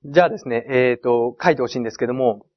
じゃあですね、書いてほしいんですけども、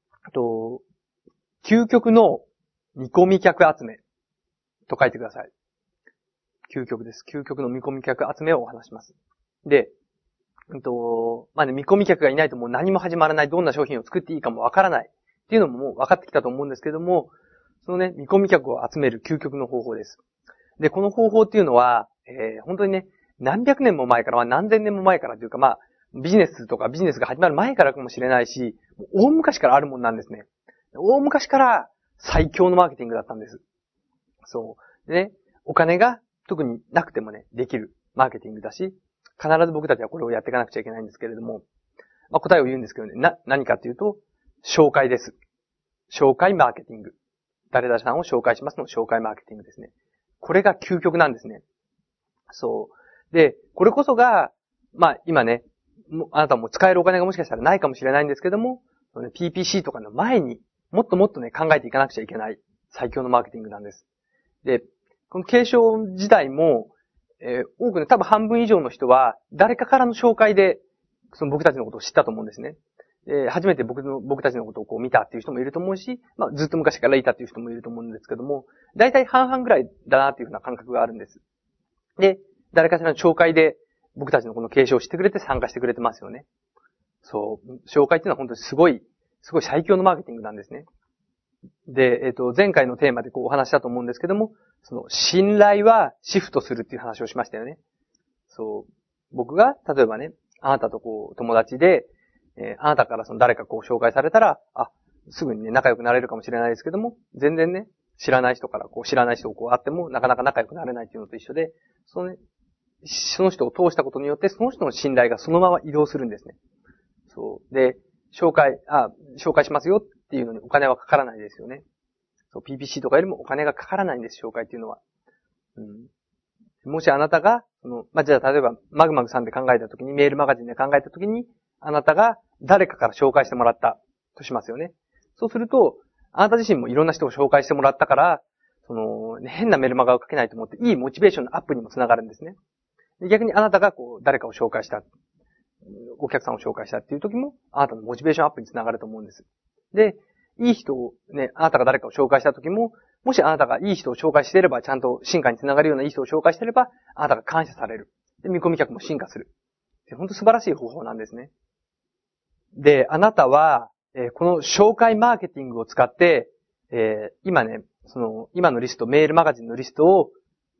究極の見込み客集めと書いてください。究極です。究極の見込み客集めをお話します。で、見込み客がいないともう何も始まらない、どんな商品を作っていいかもわからないっていうのももう分かってきたと思うんですけども、そのね、見込み客を集める究極の方法です。で、この方法っていうのは、本当にね、何百年も前から、何千年も前からというか、ビジネスが始まる前からかもしれないし、大昔からあるもんなんですね。大昔から最強のマーケティングだったんです。そう。でね、お金が特になくてもね、できるマーケティングだし、必ず僕たちはこれをやっていかなくちゃいけないんですけれども、答えを言うんですけどね、何かっていうと、紹介です。紹介マーケティング。誰々さんを紹介しますの紹介マーケティングですね。これが究極なんですね。そう。で、これこそが、今ね、あなたも使えるお金がもしかしたらないかもしれないんですけども、PPC とかの前にもっともっとね、考えていかなくちゃいけない最強のマーケティングなんです。で、この継承時代も、多くね、多分半分以上の人は誰かからの紹介で、その僕たちのことを知ったと思うんですね。初めて僕たちのことを見たっていう人もいると思うし、ずっと昔からいたっていう人もいると思うんですけども、大体半々ぐらいだなっていうふうな感覚があるんです。で、誰かしらの紹介で僕たちのこの継承をしてくれて参加してくれてますよね。そう。紹介っていうのは本当にすごい最強のマーケティングなんですね。で、前回のテーマでお話したと思うんですけども、その信頼はシフトするっていう話をしましたよね。そう。僕が、例えばね、あなたと友達で、あなたから誰か紹介されたら、すぐにね、仲良くなれるかもしれないですけども、全然ね、知らない人から知らない人を会っても、なかなか仲良くなれないっていうのと一緒で、その人を通したことによって、その人の信頼がそのまま移動するんですね。そう。で、紹介しますよっていうのにお金はかからないですよね。そう、PPC とかよりもお金がかからないんです、紹介っていうのは。もしあなたが、じゃあ例えば、マグマグさんで考えたときに、メールマガジンで考えたときに、あなたが誰かから紹介してもらったとしますよね。そうすると、あなた自身もいろんな人を紹介してもらったから、変なメルマガを書けないと思って、いいモチベーションのアップにもつながるんですね。逆にあなたが誰かを紹介した、お客さんを紹介したっていう時も、あなたのモチベーションアップにつながると思うんです。で、いい人をね、あなたが誰かを紹介した時も、もしあなたがいい人を紹介していれば、ちゃんと進化につながるようないい人を紹介していれば、あなたが感謝される。で、見込み客も進化する。本当素晴らしい方法なんですね。で、あなたは、この紹介マーケティングを使って、今ね、今のリスト、メールマガジンのリストを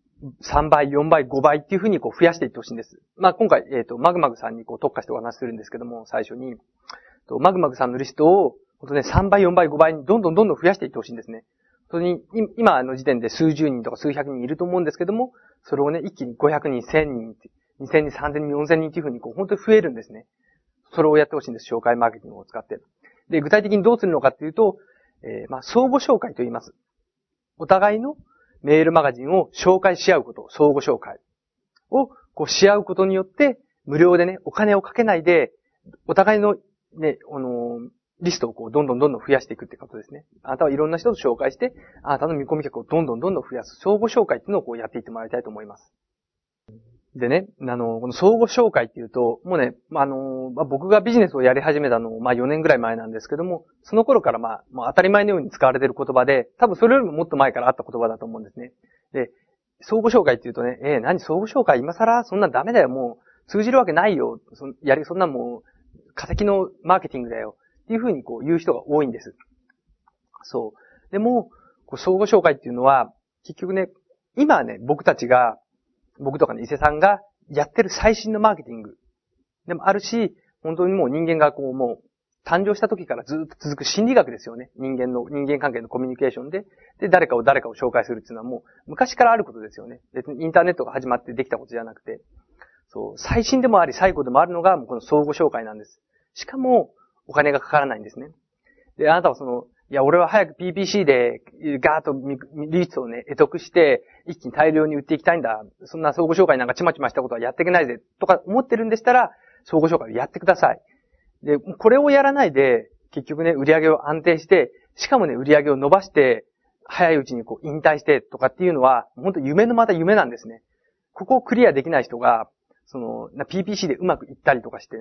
3倍、4倍、5倍っていうふうに増やしていってほしいんです。今回、マグマグさんに特化してお話しするんですけども、最初に、マグマグさんのリストを、本当ね、3倍、4倍、5倍にどんどん増やしていってほしいんですね。本当に、今の時点で数十人とか数百人いると思うんですけども、それをね、一気に500人、1000人、2000人、3000人、4000人っていうふうに本当に増えるんですね。それをやってほしいんです。紹介マーケティングを使って。で、具体的にどうするのかっていうと、相互紹介と言います。お互いのメールマガジンを紹介し合うこと、相互紹介をし合うことによって、無料でね、お金をかけないで、お互いのね、リストをどんどん増やしていくってことですね。あなたはいろんな人と紹介して、あなたの見込み客をどんどん増やす。相互紹介っていうのをやっていってもらいたいと思います。でね、この相互紹介っていうと、もうね、僕がビジネスをやり始めたの4年ぐらい前なんですけども、その頃からもう当たり前のように使われている言葉で、多分それよりももっと前からあった言葉だと思うんですね。で、相互紹介っていうとね、何相互紹介今更そんなダメだよ、もう通じるわけないよ、そんなもう、化石のマーケティングだよ、っていうふうに言う人が多いんです。そう。でも、相互紹介っていうのは、結局ね、今はね、僕とかね、伊勢さんがやってる最新のマーケティングでもあるし、本当にもう人間がもう誕生した時からずっと続く心理学ですよね。人間関係のコミュニケーションで、誰かを紹介するっていうのはもう昔からあることですよね。別にインターネットが始まってできたことじゃなくて、そう、最新でもあり最古でもあるのがこの相互紹介なんです。しかも、お金がかからないんですね。で、あなたは俺は早く PPC でガーッとリストをね、得得して、一気に大量に売っていきたいんだ。そんな相互紹介なんかちまちましたことはやっていけないぜ。とか思ってるんでしたら、相互紹介をやってください。で、これをやらないで、結局ね、売り上げを安定して、しかもね、売り上げを伸ばして、早いうちに引退してとかっていうのは、本当夢のまた夢なんですね。ここをクリアできない人が、PPC でうまくいったりとかしてね、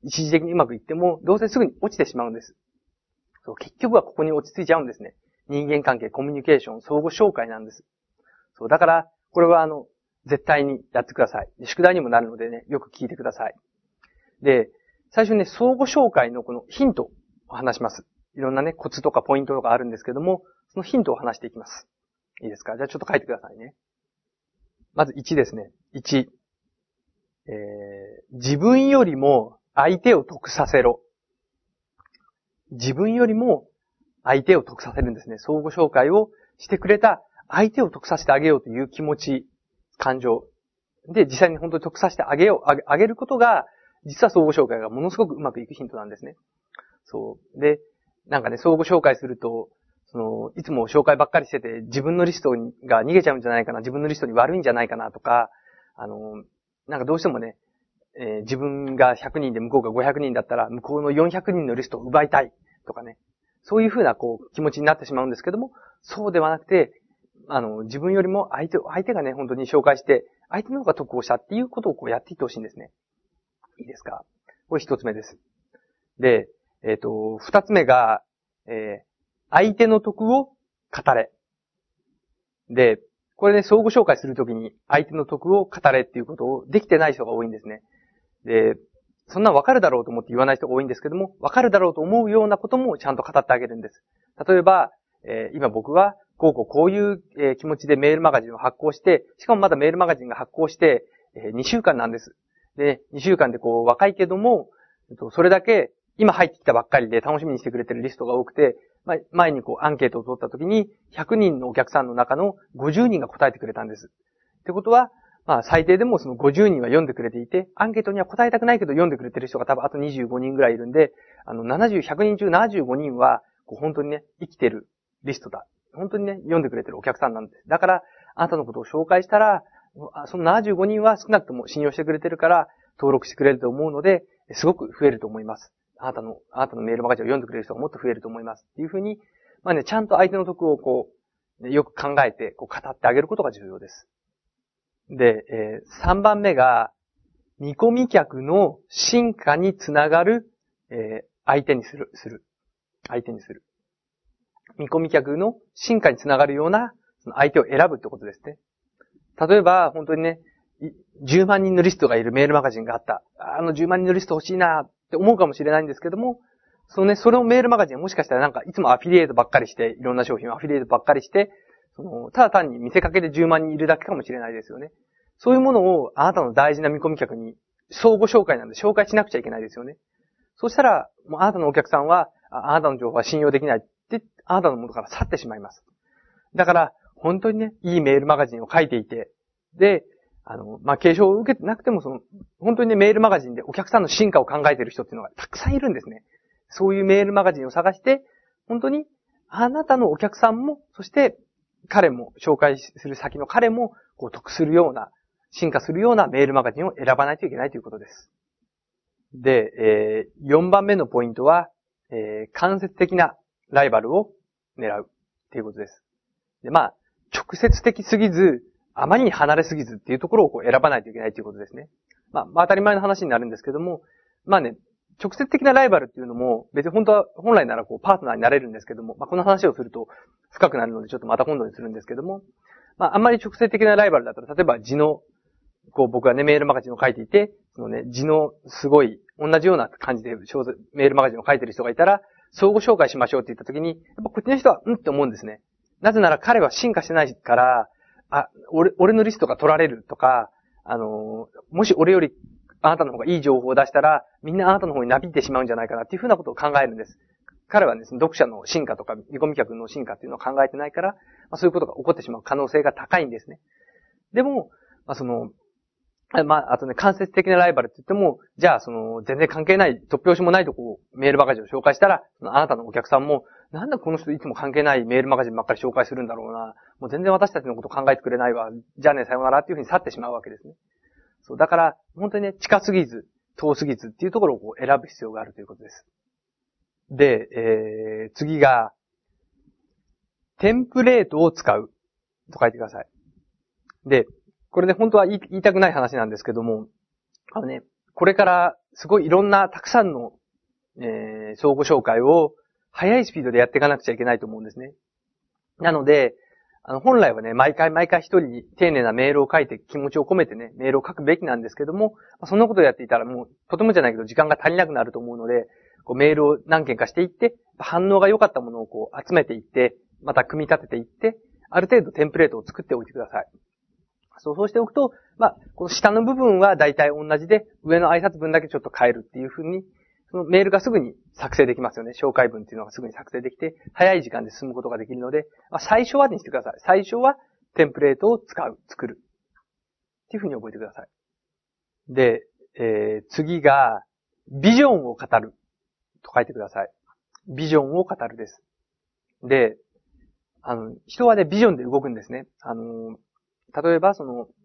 一時的にうまくいっても、どうせすぐに落ちてしまうんです。そう、結局はここに落ち着いちゃうんですね。人間関係、コミュニケーション、相互紹介なんです。そう、だから、これは絶対にやってください。宿題にもなるのでね、よく聞いてください。で、最初にね、相互紹介のこのヒントを話します。いろんなね、コツとかポイントとかあるんですけども、そのヒントを話していきます。いいですか？じゃあちょっと書いてくださいね。まず1ですね。1。自分よりも相手を得させろ。自分よりも相手を得させるんですね。相互紹介をしてくれた相手を得させてあげようという気持ち、感情。で、実際に本当に得させてあげることが、実は相互紹介がものすごくうまくいくヒントなんですね。そう。で、なんかね、相互紹介すると、いつも紹介ばっかりしてて、自分のリストが逃げちゃうんじゃないかな、自分のリストに悪いんじゃないかなとか、なんかどうしてもね、自分が100人で向こうが500人だったら、向こうの400人のリストを奪いたいとかね、そういうふうな気持ちになってしまうんですけども、そうではなくて、自分よりも相手がね、本当に紹介して、相手の方が得をしたっていうことをやっていってほしいんですね。いいですか？これ一つ目です。で、二つ目が、相手の得を語れ。で、これね、相互紹介するときに相手の得を語れっていうことをできてない人が多いんですね。で、そんなわかるだろうと思って言わない人が多いんですけども、わかるだろうと思うようなこともちゃんと語ってあげるんです。例えば、今僕はこういう気持ちでメールマガジンを発行して、しかもまだメールマガジンが発行して、2週間なんです。で、2週間で若いけども、それだけ今入ってきたばっかりで楽しみにしてくれてるリストが多くて、前にアンケートを取った時に、100人のお客さんの中の50人が答えてくれたんです。ってことは、最低でもその50人は読んでくれていて、アンケートには答えたくないけど読んでくれてる人が多分あと25人ぐらいいるんで、100人中75人は、本当にね、生きてるリストだ。本当にね、読んでくれてるお客さんなんです。だから、あなたのことを紹介したら、その75人は少なくとも信用してくれてるから、登録してくれると思うので、すごく増えると思います。あなたのメールマガジンを読んでくれる人がもっと増えると思います。っていうふうに、ちゃんと相手の得をよく考えて、語ってあげることが重要です。で、3番目が、見込み客の進化につながる、相手にする。見込み客の進化につながるような、相手を選ぶってことですね。例えば、本当にね、10万人のリストがいるメールマガジンがあった。10万人のリスト欲しいなって思うかもしれないんですけども、そのメールマガジンもしかしたらいつもアフィリエイトばっかりして、いろんな商品をアフィリエイトばっかりして、ただ単に見せかけで10万人いるだけかもしれないですよね。そういうものをあなたの大事な見込み客に相互紹介なんで紹介しなくちゃいけないですよね。そうしたら、もうあなたのお客さんは、あなたの情報は信用できないって、あなたのものから去ってしまいます。だから、本当にね、いいメールマガジンを書いていて、で、継承を受けてなくても本当にね、メールマガジンでお客さんの進化を考えている人っていうのがたくさんいるんですね。そういうメールマガジンを探して、本当に、あなたのお客さんも、そして彼も、紹介する先の彼も、得するような、進化するようなメールマガジンを選ばないといけないということです。で、4番目のポイントは、間接的なライバルを狙うということです。で、直接的すぎず、あまりに離れすぎずっていうところを選ばないといけないということですね。当たり前の話になるんですけども、直接的なライバルっていうのも、別に本来ならパートナーになれるんですけども、この話をすると深くなるのでちょっとまた今度にするんですけども、あんまり直接的なライバルだったら、例えば字の、僕はね、メールマガジンを書いていて、字のすごい、同じような感じでメールマガジンを書いてる人がいたら、相互紹介しましょうって言った時に、やっぱこっちの人は、って思うんですね。なぜなら彼は進化してないから、俺のリストが取られるとか、もし俺よりあなたの方がいい情報を出したら、みんなあなたの方になびいてしまうんじゃないかなっていうふうなことを考えるんです。彼はですね、読者の進化とか、見込み客の進化っていうのを考えてないから、そういうことが起こってしまう可能性が高いんですね。でも、あとね、間接的なライバルって言っても、じゃあ、全然関係ない、突拍子もないとメールマガジンを紹介したら、あなたのお客さんも、なんでこの人いつも関係ないメールマガジンばっかり紹介するんだろうな。もう全然私たちのこと考えてくれないわ。じゃあね、さよならっていうふうに去ってしまうわけですね。そう、だから、本当にね、近すぎず、遠すぎずっていうところを選ぶ必要があるということです。で、次が、テンプレートを使うと書いてください。で、これね、本当は言いたくない話なんですけども、これからすごいいろんなたくさんの、相互紹介を速いスピードでやっていかなくちゃいけないと思うんですね。なので、本来はね、毎回一人に丁寧なメールを書いて気持ちを込めてね、メールを書くべきなんですけども、そんなことをやっていたらもう、とてもじゃないけど時間が足りなくなると思うので、メールを何件かしていって、反応が良かったものを集めていって、また組み立てていって、ある程度テンプレートを作っておいてください。そうしておくと、この下の部分は大体同じで、上の挨拶文だけちょっと変えるっていう風に、そのメールがすぐに作成できますよね。紹介文っていうのがすぐに作成できて、早い時間で進むことができるので、最初はにしてください。最初はテンプレートを作る。っていう風に覚えてください。で、次が、ビジョンを語る。と書いてください。ビジョンを語るです。で、人はね、ビジョンで動くんですね。例えば、相互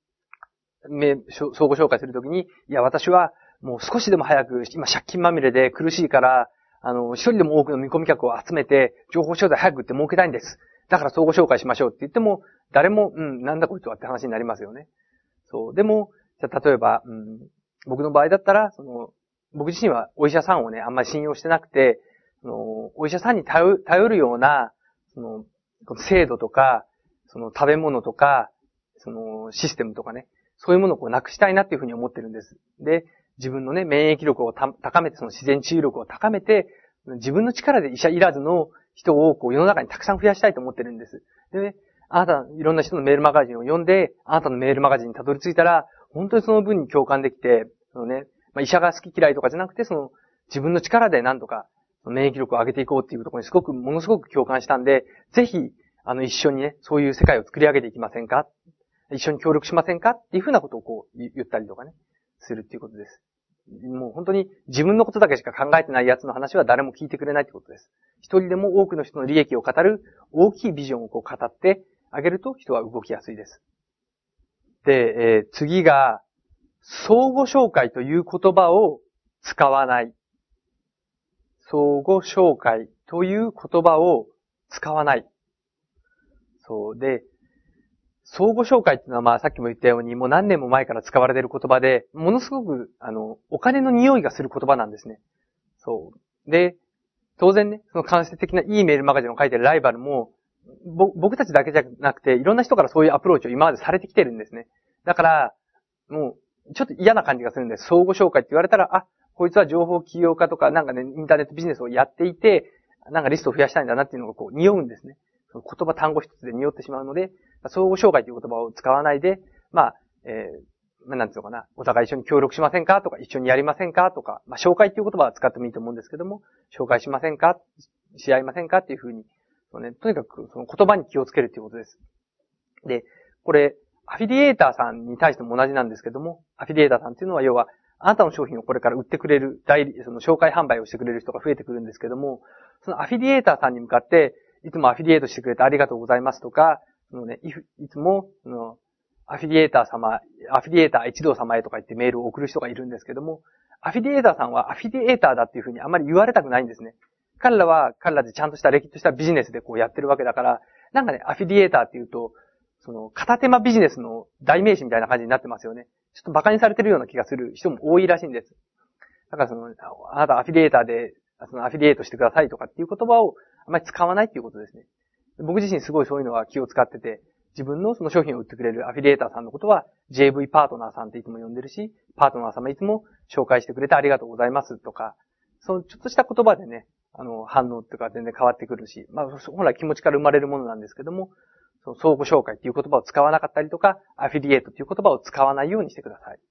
紹介するときに、いや、私はもう少しでも早く、今借金まみれで苦しいから、一人でも多くの見込み客を集めて、情報商材早く売って儲けたいんです。だから相互紹介しましょうって言っても、誰も、なんだこいつはって話になりますよね。そう。でも、じゃあ例えば、僕の場合だったら、僕自身はお医者さんをね、あんまり信用してなくて、お医者さんに頼るような、制度とか、食べ物とか、システムとかね、そういうものをなくしたいなっていうふうに思ってるんです。で、自分のね、免疫力を高めて、自然治癒力を高めて、自分の力で医者いらずの人を世の中にたくさん増やしたいと思ってるんです。でね、あなた、いろんな人のメールマガジンを読んで、あなたのメールマガジンにたどり着いたら、本当にその分に共感できて、医者が好き嫌いとかじゃなくて、自分の力で何とか、免疫力を上げていこうっていうところにものすごく共感したんで、ぜひ、一緒にね、そういう世界を作り上げていきませんか？一緒に協力しませんか？っていうふうなことを言ったりとかね、するっていうことです。もう本当に自分のことだけしか考えてないやつの話は誰も聞いてくれないってことです。一人でも多くの人の利益を語る大きいビジョンを語ってあげると人は動きやすいです。で、次が、相互紹介という言葉を使わない。相互紹介という言葉を使わない。そうで、相互紹介っていうのはさっきも言ったようにもう何年も前から使われている言葉で、ものすごくお金の匂いがする言葉なんですね。そう。で、当然ね、その間接的ないいメールマガジンを書いているライバルも、僕たちだけじゃなくて、いろんな人からそういうアプローチを今までされてきてるんですね。だから、もう、ちょっと嫌な感じがするんです。相互紹介って言われたら、こいつは情報起業家とか、インターネットビジネスをやっていて、リストを増やしたいんだなっていうのが匂うんですね。言葉単語一つで匂ってしまうので、相互紹介という言葉を使わないで、なんていうのかな、お互い一緒に協力しませんかとか、一緒にやりませんかとか、紹介っていう言葉は使ってもいいと思うんですけども、紹介しませんかし合いませんかっていうふうに、とにかくその言葉に気をつけるということです。で、これ、アフィリエーターさんに対しても同じなんですけども、アフィリエーターさんっていうのは要は、あなたの商品をこれから売ってくれる、その紹介販売をしてくれる人が増えてくるんですけども、そのアフィリエーターさんに向かって、いつもアフィリエイトしてくれてありがとうございますとか、いつも、アフィリエーター一同様へとか言ってメールを送る人がいるんですけども、アフィリエーターさんはアフィリエーターだっていうふうにあまり言われたくないんですね。彼らは彼らでちゃんとした歴史としたビジネスでやってるわけだから、アフィリエーターっていうと、片手間ビジネスの代名詞みたいな感じになってますよね。ちょっと馬鹿にされてるような気がする人も多いらしいんです。だからあなたアフィリエーターで、アフィリエイトしてくださいとかっていう言葉をあまり使わないっていうことですね。僕自身すごいそういうのは気を使ってて、自分のその商品を売ってくれるアフィリエーターさんのことは JV パートナーさんっていつも呼んでるし、パートナー様いつも紹介してくれてありがとうございますとか、ちょっとした言葉でね、反応っていうか全然変わってくるし、本来気持ちから生まれるものなんですけども、相互紹介っていう言葉を使わなかったりとか、アフィリエイトっていう言葉を使わないようにしてください。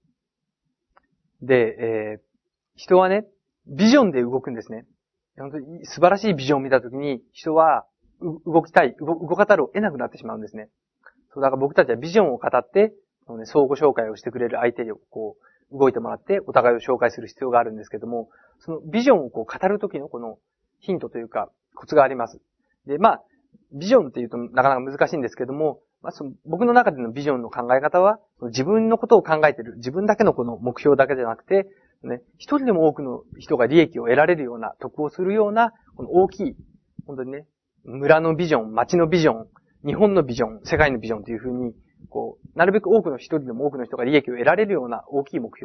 で、人はね、ビジョンで動くんですね。本当に素晴らしいビジョンを見たときに、人は動かざるを得なくなってしまうんですね。だから僕たちはビジョンを語って、相互紹介をしてくれる相手に動いてもらって、お互いを紹介する必要があるんですけども、そのビジョンを語るときのこのヒントというか、コツがあります。で、ビジョンっていうとなかなか難しいんですけども、僕の中でのビジョンの考え方は、自分のことを考えている、自分だけのこの目標だけじゃなくて、一人でも多くの人が利益を得られるような、得をするような、この大きい、本当にね、村のビジョン、町のビジョン、日本のビジョン、世界のビジョンというふうに、なるべく一人でも多くの人が利益を得られるような大きい目標、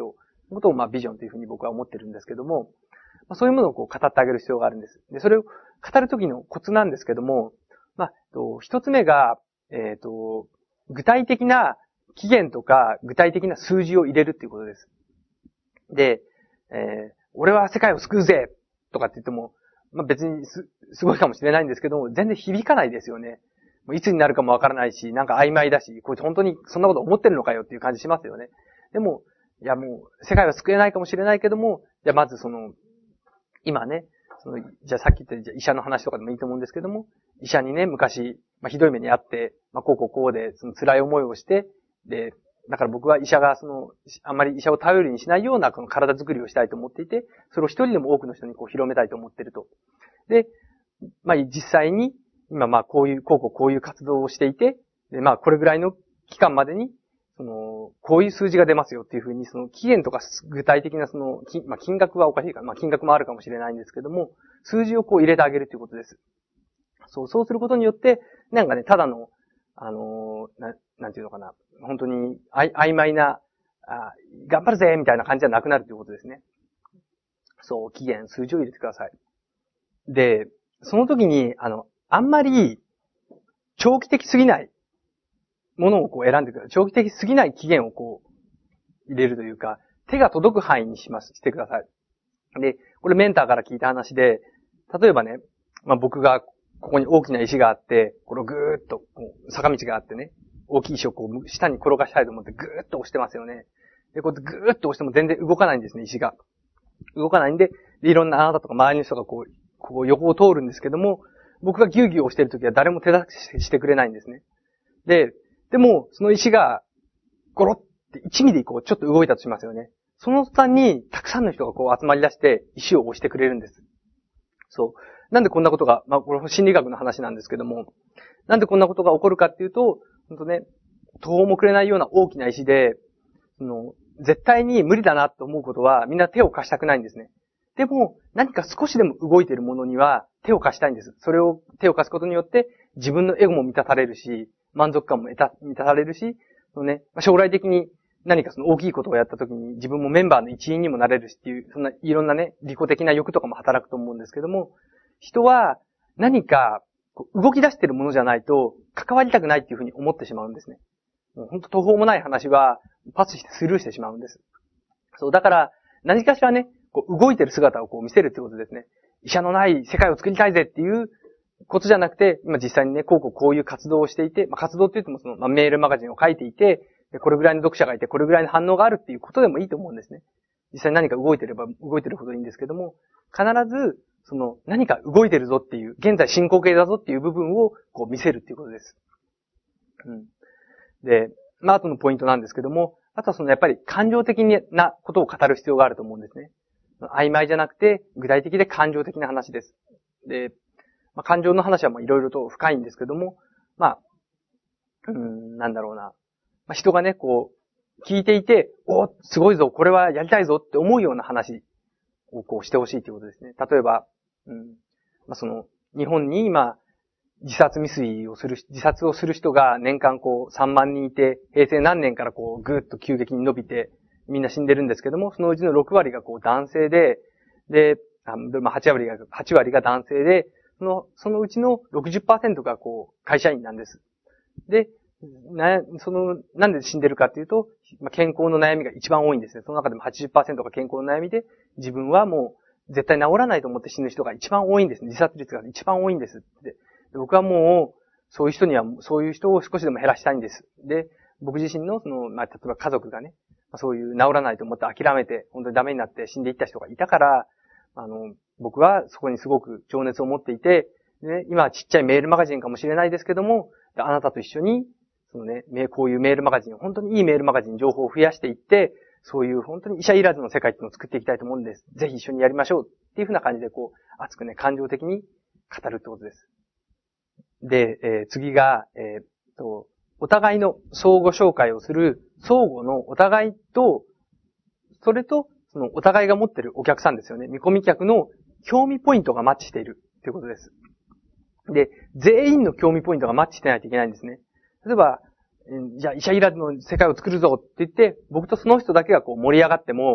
ことをビジョンというふうに僕は思ってるんですけども、そういうものを語ってあげる必要があるんです。で、それを語るときのコツなんですけども、一つ目が、具体的な期限とか具体的な数字を入れるっていうことです。で、俺は世界を救うぜとかって言っても、別にすごいかもしれないんですけども、全然響かないですよね。いつになるかもわからないし、なんか曖昧だし、こいつ本当にそんなこと思ってるのかよっていう感じしますよね。でも、いやもう、世界は救えないかもしれないけども、じゃあまず今ね、じゃあさっき言った医者の話とかでもいいと思うんですけども、医者にね、昔、ひどい目にあって、こうで、辛い思いをして、で、だから僕は医者があんまり医者を頼りにしないようなこの体作りをしたいと思っていて、それを一人でも多くの人に広めたいと思っていると。で、実際に、今こういう活動をしていて、で、これぐらいの期間までに、こういう数字が出ますよっていうふうに、期限とか具体的な金額はおかしいから、金額もあるかもしれないんですけども、数字を入れてあげるということです。そうすることによって、なんかね、ただの、なんていうのかな、本当に曖昧な、頑張るぜみたいな感じじゃなくなるということですね。期限、数字を入れてください。で、その時に、あんまり、長期的すぎないものを選んでください。長期的すぎない期限を入れるというか、手が届く範囲にしてください。で、これメンターから聞いた話で、例えばね、僕がここに大きな石があって、これをぐーっと、坂道があってね、大きい石を下に転がしたいと思ってぐーっと押してますよね。で、こうぐーっと押しても全然動かないんですね、石が。動かないんで、いろんなあなたとか周りの人が横を通るんですけども、僕がギューギュー押してるときは誰も手助けしてくれないんですね。でも、その石が、ゴロって1ミリちょっと動いたとしますよね。その途端に、たくさんの人が集まり出して、石を押してくれるんです。なんでこんなことが、これ心理学の話なんですけども、なんでこんなことが起こるかっていうと、本当ね、途方もくれないような大きな石で、絶対に無理だなと思うことは、みんな手を貸したくないんですね。でも、何か少しでも動いているものには手を貸したいんです。それを手を貸すことによって、自分のエゴも満たされるし、満足感も満たされるし、将来的に何か大きいことをやった時に自分もメンバーの一員にもなれるしっていう、そんないろんなね、利己的な欲とかも働くと思うんですけども、人は何か動き出しているものじゃないと関わりたくないっていうふうに思ってしまうんですね。もう本当途方もない話はパスしてスルーしてしまうんです。だから何かしらね、動いてる姿を見せるってことですね。医者のない世界を作りたいぜっていうことじゃなくて、今実際にね、こういう活動をしていて、活動って言ってもメールマガジンを書いていて、これぐらいの読者がいて、これぐらいの反応があるっていうことでもいいと思うんですね。実際に何か動いてれば動いてるほどいいんですけども、必ず、何か動いてるぞっていう、現在進行形だぞっていう部分を見せるっていうことです。で、あとのポイントなんですけども、あとはやっぱり感情的なことを語る必要があると思うんですね。曖昧じゃなくて、具体的で感情的な話です。で、感情の話はいろいろと深いんですけども、なんだろうな。人がね、聞いていて、すごいぞ、これはやりたいぞって思うような話をしてほしいということですね。例えば、日本に今、自殺をする人が年間3万人いて、平成何年からぐーっと急激に伸びて、みんな死んでるんですけども、そのうちの6割が男性で、8割が男性で、そのうちの 60% が会社員なんです。で、なんで死んでるかっていうと、健康の悩みが一番多いんですね。その中でも 80% が健康の悩みで、自分はもう絶対治らないと思って死ぬ人が一番多いんです。自殺率が一番多いんですって。僕はもう、そういう人を少しでも減らしたいんです。で、僕自身の例えば家族がね、そういう治らないと思って諦めて、本当にダメになって死んでいった人がいたから、僕はそこにすごく情熱を持っていて、ね、今はちっちゃいメールマガジンかもしれないですけども、あなたと一緒に、こういうメールマガジン、本当にいいメールマガジン、情報を増やしていって、そういう本当に医者いらずの世界っていうのを作っていきたいと思うんです。ぜひ一緒にやりましょうっていうふうな感じで熱くね、感情的に語るってことです。で、次が、お互いの相互紹介をする、相互のお互いと、それと、お互いが持っているお客さんですよね。見込み客の興味ポイントがマッチしているということです。で、全員の興味ポイントがマッチしてないといけないんですね。例えば、じゃあ医者いらずの世界を作るぞって言って、僕とその人だけが盛り上がっても、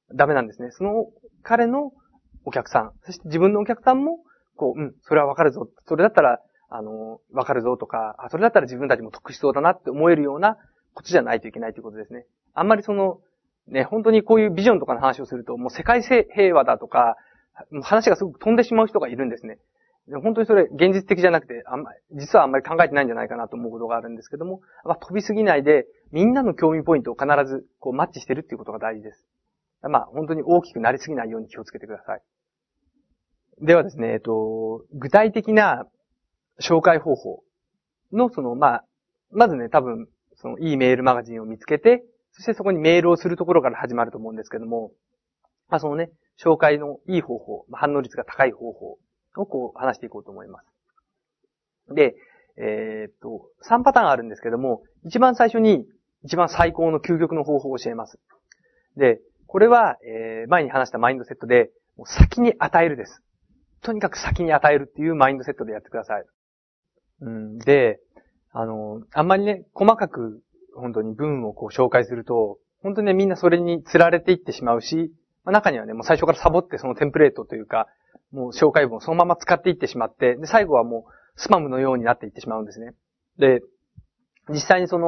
ダメなんですね。その彼のお客さん、そして自分のお客さんも、それはわかるぞ。それだったら、わかるぞとか、それだったら自分たちも得しそうだなって思えるようなことじゃないといけないということですね。あんまり本当にこういうビジョンとかの話をすると、もう世界平和だとか、話がすごく飛んでしまう人がいるんですね。本当にそれ現実的じゃなくて、実はあんまり考えてないんじゃないかなと思うことがあるんですけども、飛びすぎないで、みんなの興味ポイントを必ずマッチしてるっていうことが大事です。本当に大きくなりすぎないように気をつけてください。ではですね、具体的な紹介方法のまずね、多分、いいメールマガジンを見つけて、そしてそこにメールをするところから始まると思うんですけども、紹介のいい方法、反応率が高い方法を話していこうと思います。で、3パターンあるんですけども、一番最初に一番最高の究極の方法を教えます。で、これは、前に話したマインドセットで、もう先に与えるです。とにかく先に与えるっていうマインドセットでやってください。で、あんまりね、細かく本当に文を紹介すると、本当にね、みんなそれに釣られていってしまうし、中にはね、もう最初からサボってそのテンプレートというか、もう紹介文をそのまま使っていってしまって、で、最後はもうスパムのようになっていってしまうんですね。で、実際に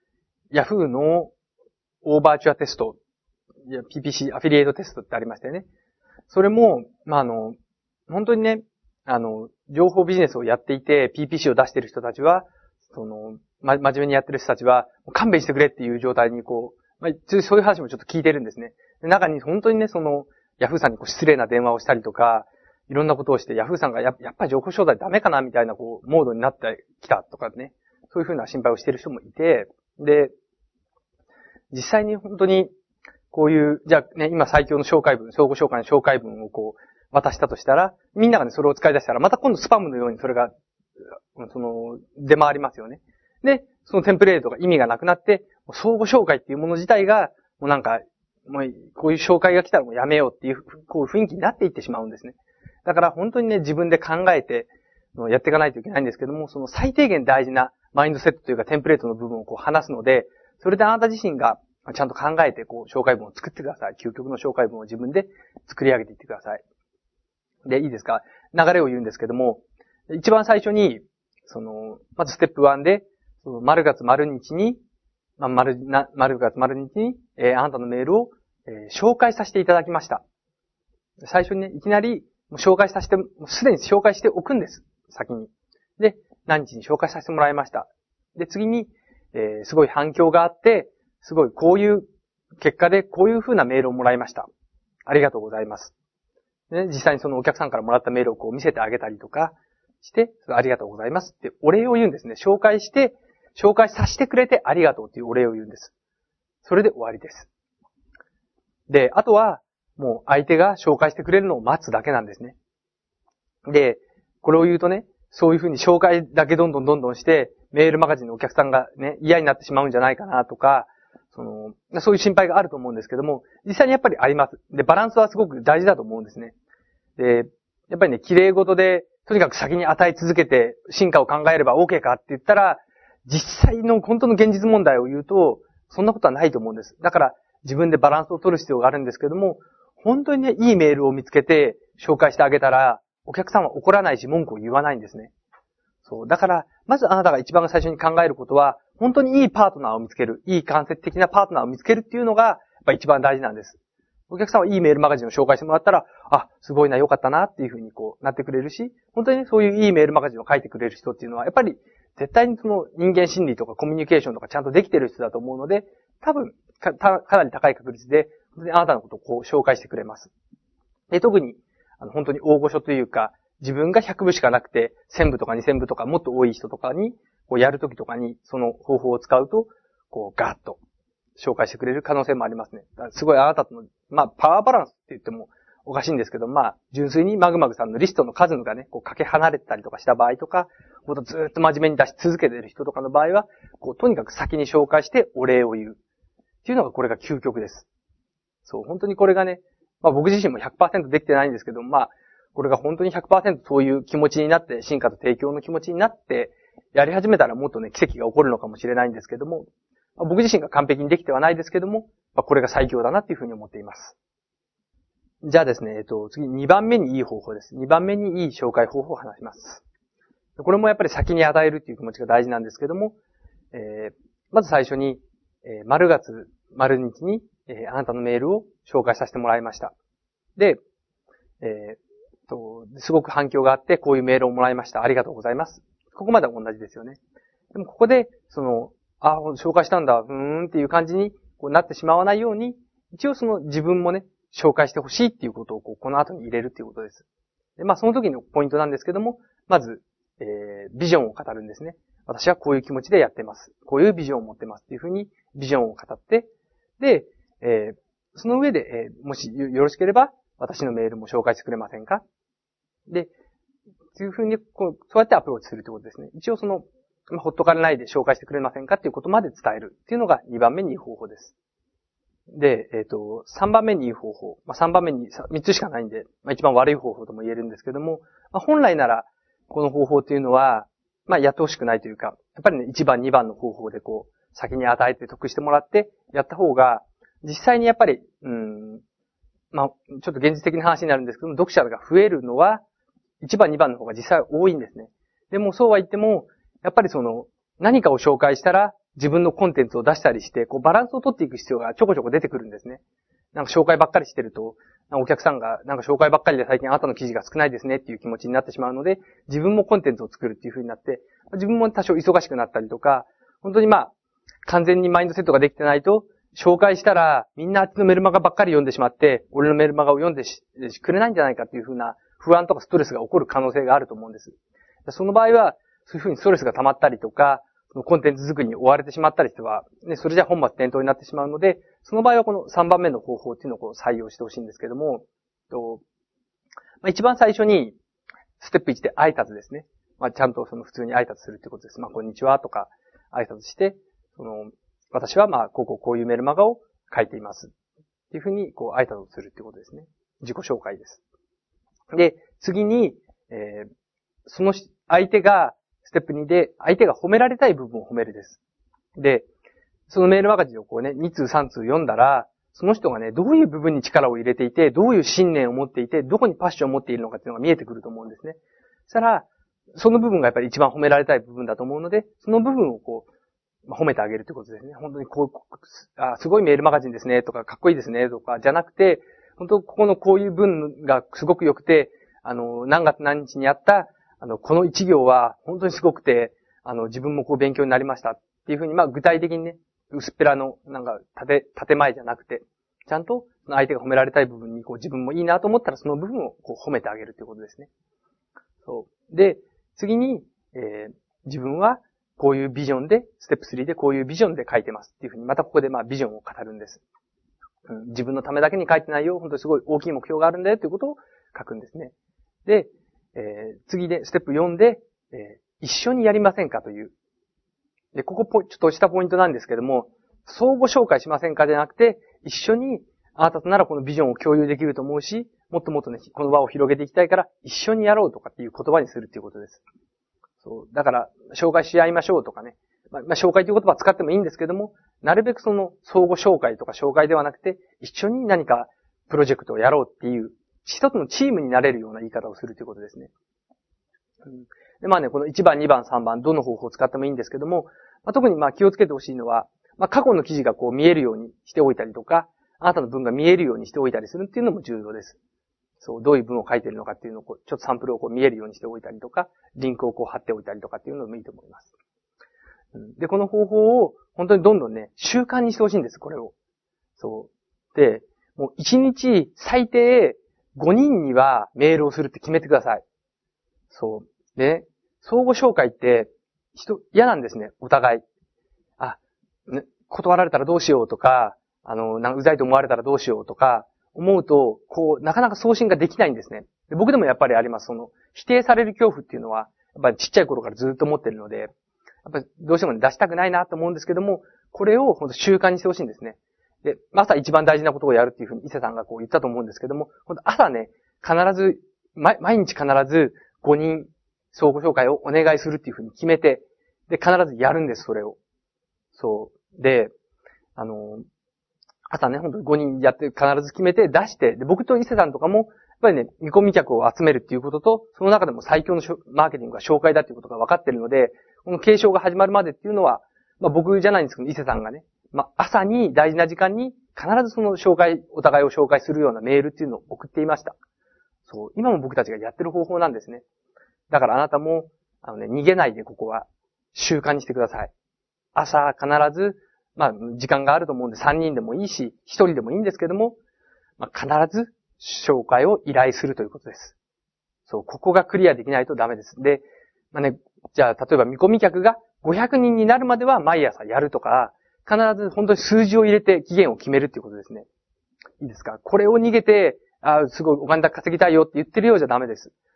Yahoo のオーバーチュアテスト、PPC、アフィリエイトテストってありましたよね。それも、本当にね、情報ビジネスをやっていて、PPC を出している人たちは、真面目にやってる人たちは、勘弁してくれっていう状態にそういう話もちょっと聞いてるんですね。で中に本当にね、Yahoo さんに失礼な電話をしたりとか、いろんなことをして、Yahoo さんがやっぱり情報商材ダメかなみたいなモードになってきたとかね、そういうふうな心配をしている人もいて、で、実際に本当に、こういう、じゃあね、今最強の紹介文、相互紹介の紹介文を渡したとしたら、みんながね、それを使い出したら、また今度スパムのようにそれが、出回りますよね。で、そのテンプレートが意味がなくなって、相互紹介っていうもの自体が、もうこういう紹介が来たらもうやめようっていう、こういう雰囲気になっていってしまうんですね。だから本当にね、自分で考えて、やっていかないといけないんですけども、最低限大事なマインドセットというかテンプレートの部分を話すので、それであなた自身がちゃんと考えて紹介文を作ってください。究極の紹介文を自分で作り上げていってください。で、いいですか？流れを言うんですけども、一番最初に、まずステップ1で、丸月丸日に、丸月丸日に、あなたのメールを、紹介させていただきました。最初にね、いきなり、紹介させて、すでに紹介しておくんです。先に。で、何日に紹介させてもらいました。で、次に、すごい反響があって、すごいこういう結果でこういう風なメールをもらいました。ありがとうございます。で、実際にそのお客さんからもらったメールを見せてあげたりとかして、ありがとうございますってお礼を言うんですね。紹介させてくれてありがとうっていうお礼を言うんです。それで終わりです。で、あとは、もう相手が紹介してくれるのを待つだけなんですね。で、これを言うとね、そういうふうに紹介だけどんどんして、メールマガジンのお客さんがね、嫌になってしまうんじゃないかなとか、そういう心配があると思うんですけども、実際にやっぱりあります。で、バランスはすごく大事だと思うんですね。で、やっぱりね、綺麗事で、とにかく先に与え続けて進化を考えれば OK かって言ったら、実際の本当の現実問題を言うと、そんなことはないと思うんです。だから自分でバランスを取る必要があるんですけども、本当にね、いいメールを見つけて紹介してあげたら、お客さんは怒らないし文句を言わないんですね。そう。だから、まずあなたが一番最初に考えることは、本当にいいパートナーを見つける。いい間接的なパートナーを見つけるっていうのが、やっぱ一番大事なんです。お客さんはいいメールマガジンを紹介してもらったら、すごいな、よかったなっていうふうになってくれるし、本当にね、そういういいメールマガジンを書いてくれる人っていうのは、やっぱり絶対に人間心理とかコミュニケーションとかちゃんとできてる人だと思うので、多分、かなり高い確率で、本当にあなたのことを紹介してくれます。で、特に、本当に大御所というか、自分が100部しかなくて、1000部とか2000部とかもっと多い人とかに、やるときとかに、その方法を使うと、ガーッと紹介してくれる可能性もありますね。すごいあなたとの、パワーバランスって言ってもおかしいんですけど、純粋にマグマグさんのリストの数がね、かけ離れてたりとかした場合とか、もっとずーっと真面目に出し続けている人とかの場合は、とにかく先に紹介してお礼を言う。っていうのがこれが究極です。そう、本当にこれがね、僕自身も 100% できてないんですけど、これが本当に 100% そういう気持ちになって、進化と提供の気持ちになって、やり始めたらもっとね、奇跡が起こるのかもしれないんですけども、僕自身が完璧にできてはないですけども、これが最強だなっていうふうに思っています。 じゃあですね、次2番目にいい方法です。2番目にいい紹介方法を話します。これもやっぱり先に与えるっていう気持ちが大事なんですけども、まず最初に、丸月、丸日に、あなたのメールを紹介させてもらいました。で、すごく反響があって、こういうメールをもらいました。ありがとうございます。ここまでは同じですよね。でもここで、紹介したんだ、っていう感じになってしまわないように、一応自分もね、紹介してほしいっていうことをこの後に入れるっていうことです。で、その時のポイントなんですけども、まず、ビジョンを語るんですね。私はこういう気持ちでやってます。こういうビジョンを持ってますっていうふうにビジョンを語って、で、その上で、もしよろしければ、私のメールも紹介してくれませんか？で、というふうに、そうやってアプローチするということですね。一応ほっとかれないで紹介してくれませんかっていうことまで伝えるっていうのが2番目にいい方法です。で、3番目にいい方法。3番目に3つしかないんで、一番悪い方法とも言えるんですけども、本来なら、この方法っていうのは、やってほしくないというか、やっぱりね、1番、2番の方法で先に与えて得してもらって、やった方が、実際にやっぱり、ちょっと現実的な話になるんですけども、読者が増えるのは、1番、2番の方が実際多いんですね。でもそうは言っても、やっぱり何かを紹介したら、自分のコンテンツを出したりして、バランスを取っていく必要がちょこちょこ出てくるんですね。なんか紹介ばっかりしてると、お客さんがなんか紹介ばっかりで最近あなたの記事が少ないですねっていう気持ちになってしまうので、自分もコンテンツを作るっていう風になって、自分も多少忙しくなったりとか、本当に完全にマインドセットができてないと、紹介したらみんなあっちのメルマガばっかり読んでしまって、俺のメルマガを読んでくれないんじゃないかっていう風な不安とかストレスが起こる可能性があると思うんです。その場合は、そういう風にストレスが溜まったりとか、コンテンツ作りに追われてしまったりしては、ね、それじゃ本末転倒になってしまうので、その場合はこの3番目の方法っていうのを採用してほしいんですけども、一番最初に、ステップ1で挨拶ですね。ちゃんと普通に挨拶するってことです。こんにちはとか挨拶して、私はこういうメルマガを書いています。っていうふうに挨拶をするってことですね。自己紹介です。で、次に、その相手が、ステップ2で、相手が褒められたい部分を褒めるです。で、そのメールマガジンを2通3通読んだら、その人がね、どういう部分に力を入れていて、どういう信念を持っていて、どこにパッションを持っているのかっていうのが見えてくると思うんですね。そしたら、その部分がやっぱり一番褒められたい部分だと思うので、その部分を褒めてあげるということですね。本当にすごいメールマガジンですね、とか、かっこいいですね、とか、じゃなくて、本当ここのこういう文がすごく良くて、何月何日にあった、この一行は本当にすごくて、自分も勉強になりましたっていうふうに、具体的にね、薄っぺらの、建前じゃなくて、ちゃんと、相手が褒められたい部分に、自分もいいなと思ったら、その部分を褒めてあげるということですね。そう。で、次に、自分は、こういうビジョンで、ステップ3でこういうビジョンで書いてますっていうふうに、またここでビジョンを語るんです。自分のためだけに書いてないよ、本当にすごい大きい目標があるんだよということを書くんですね。で、次で、ステップ4で、一緒にやりませんかという。で、ここちょっとしたポイントなんですけども、相互紹介しませんかじゃなくて、一緒に、あなたとならこのビジョンを共有できると思うし、もっともっとね、この輪を広げていきたいから、一緒にやろうとかっていう言葉にするっていうことです。そう。だから、紹介し合いましょうとかね。紹介という言葉は使ってもいいんですけども、なるべく相互紹介とか紹介ではなくて、一緒に何かプロジェクトをやろうっていう、一つのチームになれるような言い方をするということですね。で、この1番、2番、3番、どの方法を使ってもいいんですけども、特に気をつけてほしいのは、過去の記事が見えるようにしておいたりとか、あなたの文が見えるようにしておいたりするっていうのも重要です。そう、どういう文を書いているのかっていうのをちょっとサンプルを見えるようにしておいたりとか、リンクを貼っておいたりとかっていうのもいいと思います。で、この方法を本当にどんどんね、習慣にしてほしいんです、これを。そう。で、もう1日最低5人にはメールをするって決めてください。そう。で、相互紹介って嫌なんですね、お互い。断られたらどうしようとか、うざいと思われたらどうしようとか、思うと、なかなか送信ができないんですね。で、僕でもやっぱりあります。否定される恐怖っていうのは、やっぱりちっちゃい頃からずっと持ってるので、やっぱりどうしても出したくないなと思うんですけども、これを本当習慣にしてほしいんですね。で、朝一番大事なことをやるっていうふうに伊勢さんが言ったと思うんですけども、本当朝ね、必ず、毎日必ず5人相互紹介をお願いするっていうふうに決めて、で、必ずやるんです、それを。そう。で、 朝ね、本当に5人やって必ず決めて出して、で、僕と伊勢さんとかも、やっぱりね、見込み客を集めるっていうことと、その中でも最強のマーケティングが紹介だっていうことが分かってるので、この継承が始まるまでっていうのは、僕じゃないんですけど、伊勢さんがね、朝に大事な時間に必ずそのお互いを紹介するようなメールっていうのを送っていました。そう、今も僕たちがやってる方法なんですね。だからあなたも、逃げないでここは習慣にしてください。朝必ず、時間があると思うんで3人でもいいし、1人でもいいんですけども、必ず紹介を依頼するということです。そう、ここがクリアできないとダメです。で、じゃあ、例えば見込み客が500人になるまでは毎朝やるとか、必ず本当に数字を入れて期限を決めるっていうことですね。いいですか？これを逃げて、すごいお金稼ぎたいよって言ってるようじゃダメです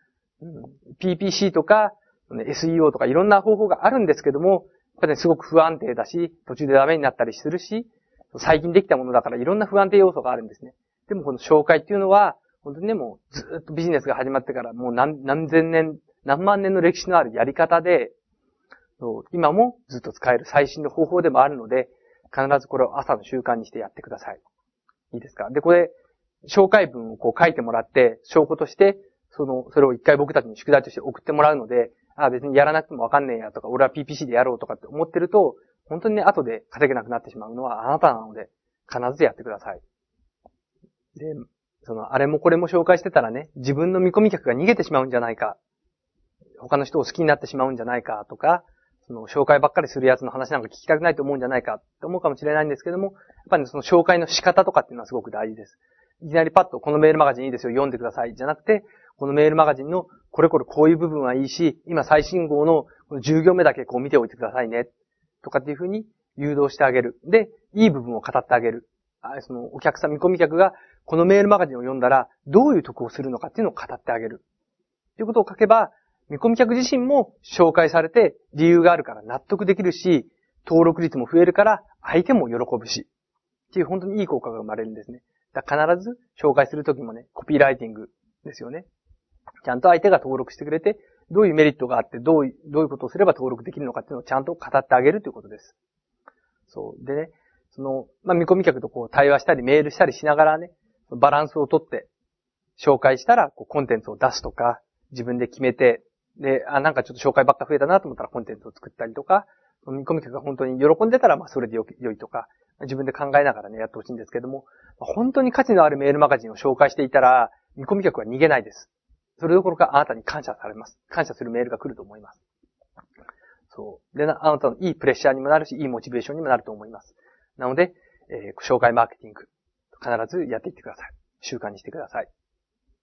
。PPC とか、SEO とかいろんな方法があるんですけども、やっぱりね、すごく不安定だし、途中でダメになったりするし、最近できたものだからいろんな不安定要素があるんですね。でもこの紹介っていうのは、本当にね、もうずっとビジネスが始まってからもう何千年、何万年の歴史のあるやり方で、今もずっと使える最新の方法でもあるので、必ずこれを朝の習慣にしてやってください。いいですか？で、これ、紹介文を書いてもらって、証拠として、それを一回僕たちに宿題として送ってもらうので、別にやらなくてもわかんねえやとか、俺は PPC でやろうとかって思ってると、本当にね、後で稼げなくなってしまうのはあなたなので、必ずやってください。で、あれもこれも紹介してたらね、自分の見込み客が逃げてしまうんじゃないか、他の人を好きになってしまうんじゃないかとか、紹介ばっかりするやつの話なんか聞きたくないと思うんじゃないかって思うかもしれないんですけども、やっぱりその紹介の仕方とかっていうのはすごく大事です。いきなりパッとこのメールマガジンいいですよ、読んでくださいじゃなくて、このメールマガジンのこれいう部分はいいし、今最新号の10行目だけ見ておいてくださいね。とかっていうふうに誘導してあげる。で、いい部分を語ってあげる。お客さん、見込み客がこのメールマガジンを読んだらどういう得をするのかっていうのを語ってあげる。ということを書けば、見込み客自身も紹介されて理由があるから納得できるし、登録率も増えるから相手も喜ぶし、っていう本当にいい効果が生まれるんですね。だから必ず紹介するときもね、コピーライティングですよね。ちゃんと相手が登録してくれて、どういうメリットがあって、どういうことをすれば登録できるのかっていうのをちゃんと語ってあげるということです。そう。でね、見込み客と対話したりメールしたりしながらね、バランスをとって、紹介したらコンテンツを出すとか、自分で決めて、で、なんかちょっと紹介ばっか増えたなと思ったらコンテンツを作ったりとか、見込み客が本当に喜んでたら、それで良いとか、自分で考えながらね、やってほしいんですけども、本当に価値のあるメールマガジンを紹介していたら、見込み客は逃げないです。それどころかあなたに感謝されます。感謝するメールが来ると思います。そう。で、あなたのいいプレッシャーにもなるし、いいモチベーションにもなると思います。なので、紹介マーケティング、必ずやっていってください。習慣にしてください。